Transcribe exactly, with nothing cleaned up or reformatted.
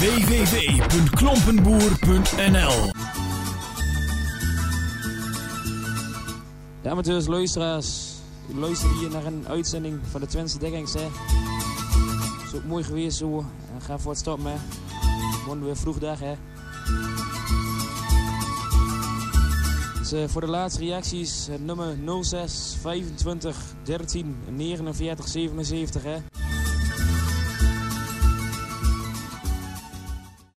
w w w punt klompenboer punt n l. Ja, amateurs, luisteraars. U luistert hier naar een uitzending van de Twentse Dekkings. Het is ook mooi geweest zo. En ga voor het stoppen. Wonnen weer vroeg dag. Hè. Dus uh, voor de laatste reacties, uh, nummer nul zes vijfentwintig dertien negenenveertig zevenenzeventig. Hè.